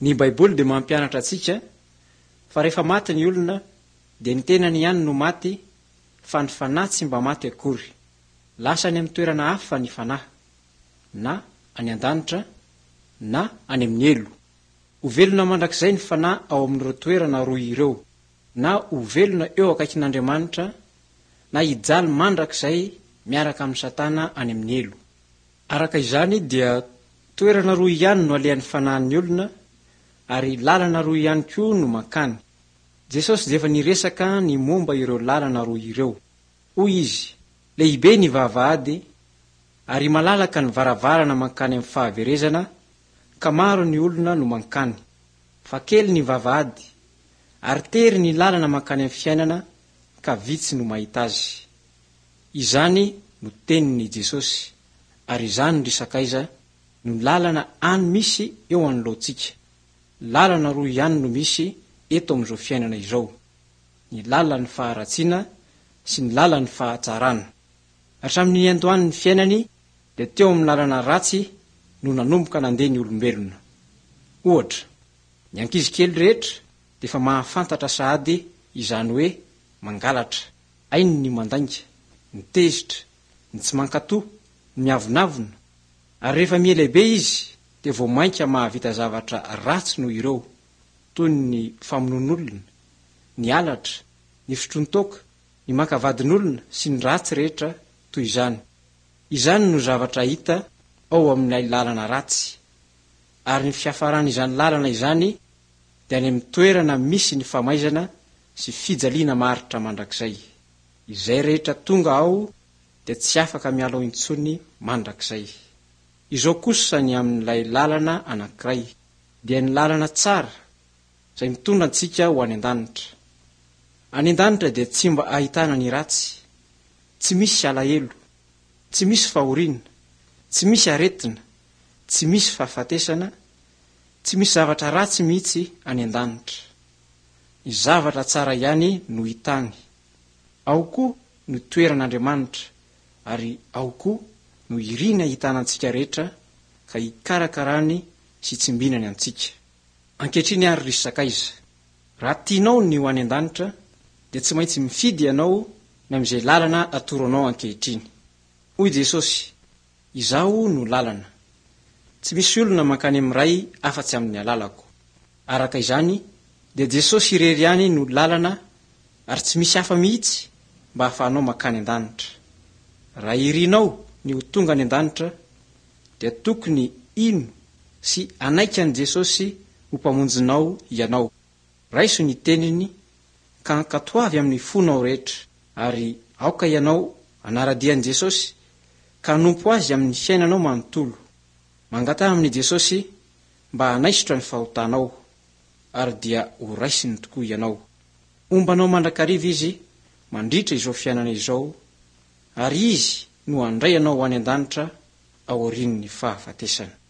Ny baiboly dia mampianatra antsika fa rehefa maty ny olona dia ny tenany ihany no maty fa ny fanahy tsy mba maty akory. Lasa any amin'ny toerana hafa ny fanahy, na any an-danitra na any amin'ny elo. Ho velona mandrakizay ny fanahy ao amin'ireo toerana roa ireo, na ho velona eo akaikin'Andriamanitra, na hijaly mandrakizay miaraka amin'ny Satana any amin'ny elo. Araka izany dia toerana roa ihany no alehan'ny fanahin'ny olona, ary lalana roa ihany koa no mankany. Jesosy dia efa niresaka ny momba ireo lalana roa ireo. Hoy izy, lehibe ny vavahady ary malalaka ny varavarana mankany amin'ny fahaverezana, ka maro ny olona no mankany. Fa kely ny vavahady ary tery ny lalana mankany amin'ny fiainana, ka vitsy no mahita azy. Izany no tenin'i Jesosy, ary izany no risakaiza no lalana any misy eo anoloantsika. Lalana roa ihany no misy eto amin'izao fiainana izao, ny lalan'ny faharatsiana sy ny lalan'ny fahatsarana. Hatramin'ny andohan'ny fiainany dia teo amin'ny lalana ratsy no nanomboka nandeha ny olombelona. Ohatra, ny ankizy kely rehetra dia efa mahafantatra sahady izany hoe mangalatra, ainy ny mandainga, ny tezitra, ny tsy mankatoa, ny miavonavona. Ary rehefa mielehibe izy dia vao mainka mahavita zavatra ratsy no ireo, toy ny famonon'olona, ny alatra, ny fitrontoka, ny makavadin'olona sy ny ratsy rehetra toy izany. Izany no zavatra hita ao amin'ilay lalana ratsy. Ary ny fiafaran'izany lalana izany dia any amin'ny toerana misy ny famaizana sy fijaliana maritra mandrakizay. Izay rehetra tonga ao dia tsy afaka miala ao intsony mandrakizay. Izao kosa ny amin'ilay lalana anankiray dia ny lalana tsara izay mitondra antsika ho any an-danitra. Any an-danitra dia tsy mba ahitana ny ratsy, tsy misy alahelo, tsy misy fahoriana, tsy misy aretina, tsy misy fahafatesana, tsy misy zavatra ratsy mihitsy any an-danitra. Ny zavatra tsara ihany no hitany. Ao koa no toeran'Andriamanitra, ary ao koa no irina hitanantsika rehetra, ka hikarakarany sy tsimbinany antsika. Ankehitriny ary ry sakaiza, raha tianao ny ho any an-danitra dia tsy maintsy mifidy ianao ny amin'izay lalana atoronao ankehitriny. Hoy Jesosy, izaho no lalana. Tsy misy olona mankany amin'ny ray afa-tsy amin'ny alalako. Araka izany dia Jesosy irery ihany no lalana, ary tsy misy hafa mihitsy mba hahafahanao mankany an-danitra. Raha irinao ny ho tonga any an-danitra dia tokony ino sy anaiky an' Jesosy ho mpamonjinao ianao. Raiso ny teniny, ka ankatoavy amin'ny fonao rehetra, ary aoka ianao anaradian'i Jesosy ka hanompo azy amin'ny fiainanao manontolo. Mangataha amin'i Jesosy mba hanaisotra ny fahotanao, ary dia ho raisiny tokoa ianao. Ombanao mandrakariva izy mandritra izao fiainana izao, ary izy no handray anao ho any an-danitra ao aorian'ny fahafatesana.